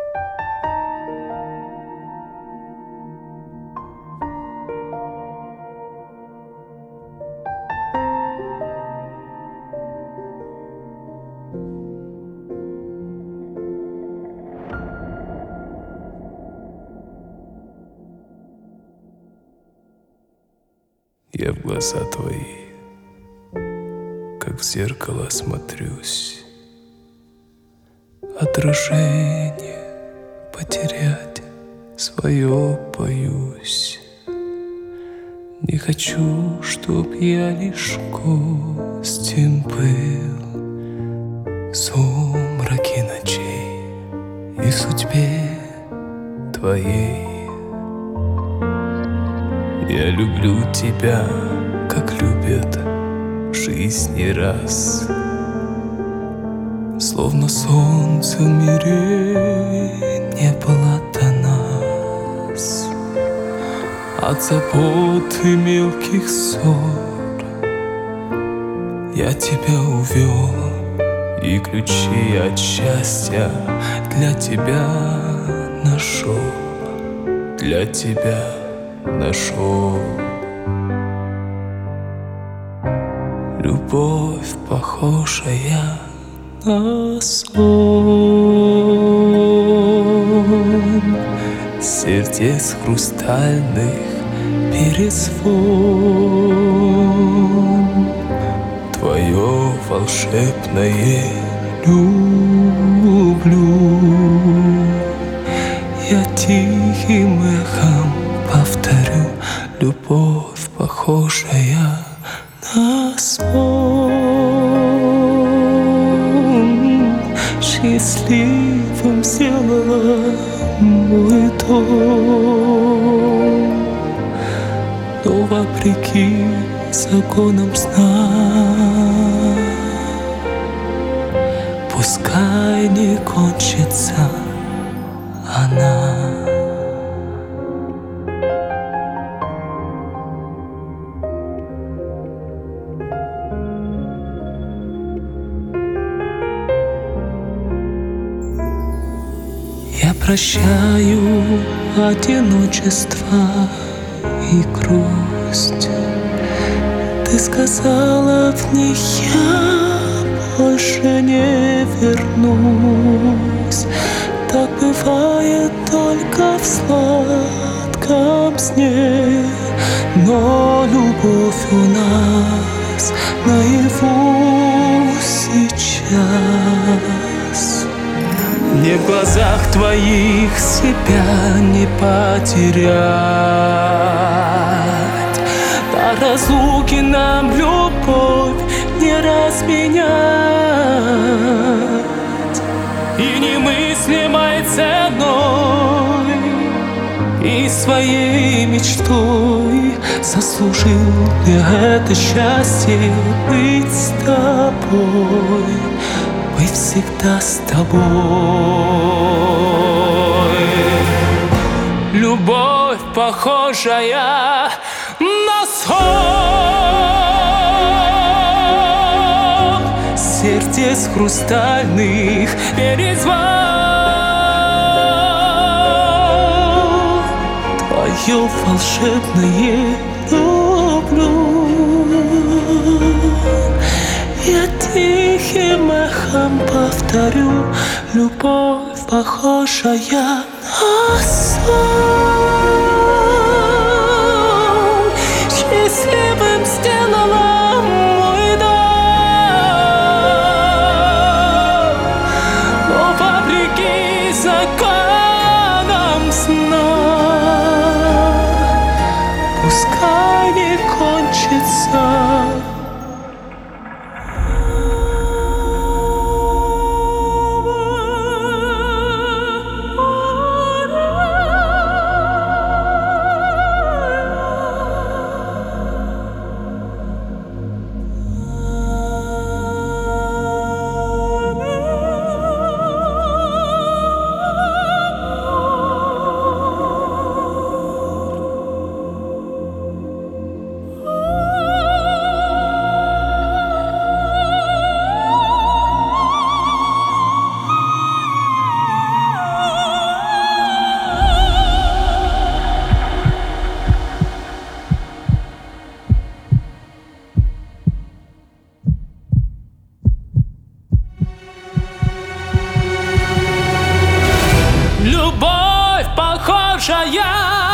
Я в глаза твои, как в зеркало смотрюсь. Отражение потерять свое боюсь. Не хочу, чтоб я лишь гостем был в сумраке ночей и судьбе твоей. Я люблю тебя, как любят в жизни раз. Словно солнца в мире не было до нас. От забот и мелких ссор я тебя увел, и ключи от счастья для тебя нашел, для тебя нашел. Любовь, похожая на сон, сердец хрустальных перезвон. Твое волшебное люблю я тихим эхом повторю. Любовь, похожая на сон, счастливым сделала мой дом. Но вопреки законам сна, пускай не кончится она. Я прощаю одиночество и грусть. Ты сказала в них: я больше не вернусь. Так бывает только в сладком сне, но любовь у нас наяву сейчас. Мне в глазах твоих себя не потерять. До разлуки нам любовь не разменять. И немыслимой ценой, и своей мечтой заслужил я это счастье быть с тобой, быть всегда с тобой. Любовь, похожая на сон, сердец хрустальных перезвон. Твое волшебное люблю я тихим эхом повторю. Любовь, похожая на сон, счастливым сделала мой дом. Но вопреки законам сна, пускай не кончится. Любовь похожая